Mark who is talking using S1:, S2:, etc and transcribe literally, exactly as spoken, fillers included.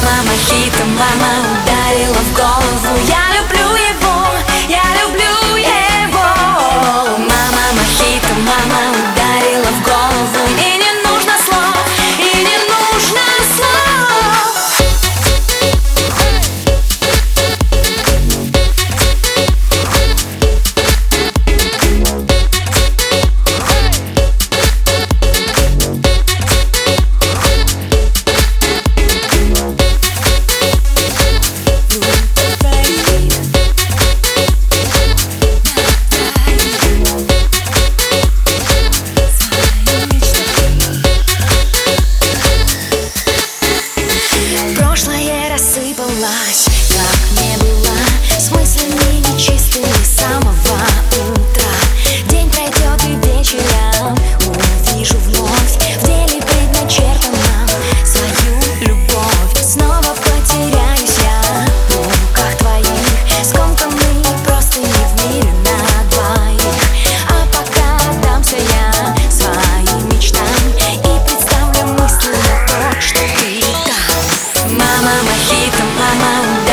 S1: Мама мохито, мама ударила в голову. Я люблю его, я люблю его. Мама мохито, мама ударила в голову. И не нужно слов, и не нужно слов. Прошлое рассыпалось, как не было, с мыслями нечистыми с самого утра. День пройдет и вечером увижу вновь в деле предначертанном свою любовь. Снова потеряюсь я в руках твоих, скомканный просто не в мире на двоих. А пока отдамся я своим мечтам и представлю мысленно то, что ты там. Мама мохито, мама